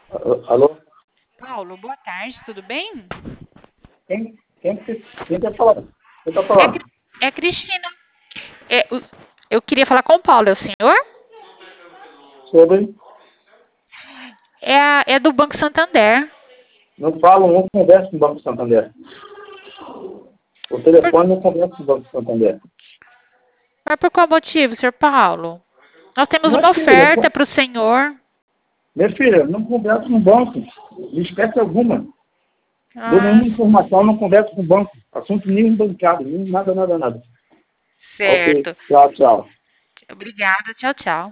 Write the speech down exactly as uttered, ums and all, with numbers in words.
Alô? Paulo, boa tarde, tudo bem? Quem, quem, que- quem quer falar? Quem tá É, falando? Cri- é Cristina. É, o- eu queria falar com o Paulo, é o senhor? Sobre. É, a- é do Banco Santander. Não falam, não conversa com o Banco Santander. O Por, telefone não conversa com o Banco Santander. mas por qual motivo, senhor Paulo? Nós temos Minha uma filha, oferta co- para o senhor. minha filha, não conversa com o banco. De espécie alguma. Dou Ah, nenhuma informação, não conversa com o banco. Assunto nenhum bancário, nem nada, nada, nada. Ok. certo. Tchau, tchau. Obrigada, tchau, tchau.